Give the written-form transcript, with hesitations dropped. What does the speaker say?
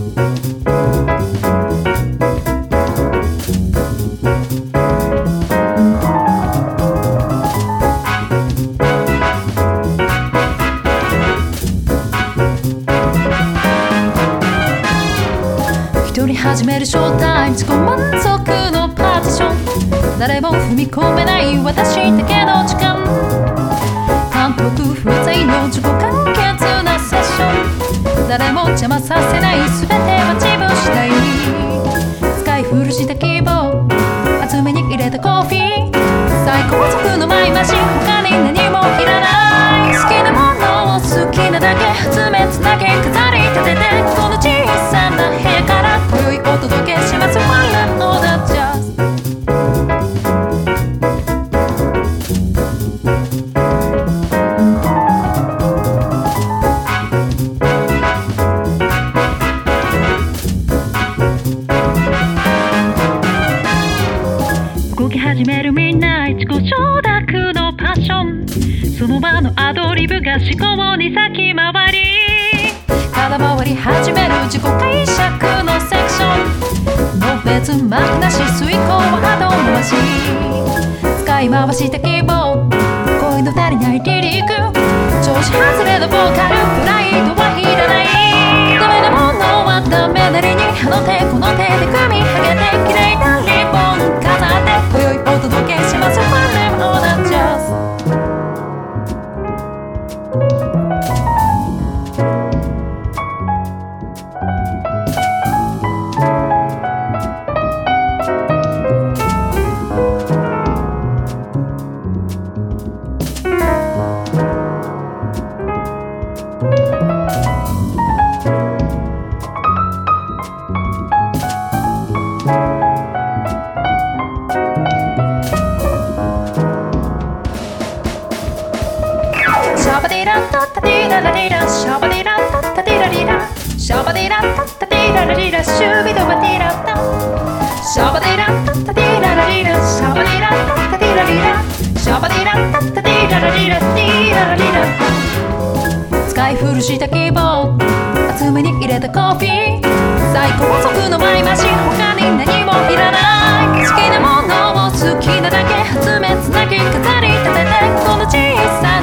一人始めるショータイム自己満足のパーティション、誰も踏み込めない私だけの時間、監督不在の自己完結なセッション、誰も邪魔させない全ては自分次第、使い古したキーボード厚めに入れたコーヒー、最高速のマイマシン他に何もいらない、好きなものを好きなだけ集めつなげ飾り立てて、この小さな部屋から今宵お届けします One and All the Jazz。動き始めるみんな自己承諾のパッション、その場のアドリブが思考に先回り、空回り始める自己解釈のセクション、の別幕なし遂行は波動回し、使い回したキーボード声の足りないリリック、調子外れのボーカルプライドはいらない、ダメなものはダメなりにあの手この手で組み上げて綺麗なリボン飾って今宵お届けします One and All the Jazz。シャバディラタタディララリラ、シャバディラタタディラリラ、シャバディラタタディララリラ、シュビドバディラタ、シャバディラタタディララリラ、シャバディラタタディラリラ、シャバディラタタディララリラ、ディララリラ、使い古したキーボード厚めに入れたコーヒー、最高速のマイマシン他に何もいらない、好きなものを好きなだけ集めつなぎ飾り立てて、この小さ